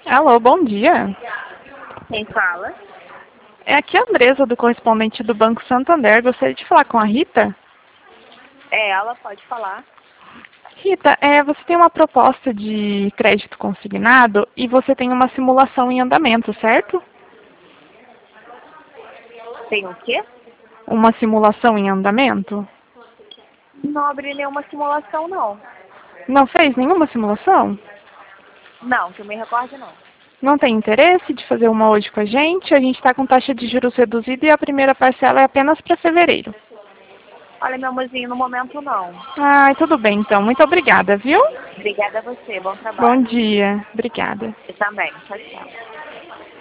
Alô, bom dia. Quem fala? É aqui a Andresa, do correspondente do Banco Santander. Gostaria de falar com a Rita. É, ela pode falar. Rita, você tem uma proposta de crédito consignado e você tem uma simulação em andamento, certo? Tem o quê? Uma simulação em andamento? Não abri nenhuma simulação, não. Não fez nenhuma simulação? Não, que eu me recorde, não. Não tem interesse de fazer uma hoje com a gente? A gente está com taxa de juros reduzida e a primeira parcela é apenas para fevereiro. Olha, meu amorzinho, no momento, não. Ah, tudo bem então. Muito obrigada, viu? Obrigada a você. Bom Bom trabalho. dia. Obrigada. Você também. Tchau, tchau.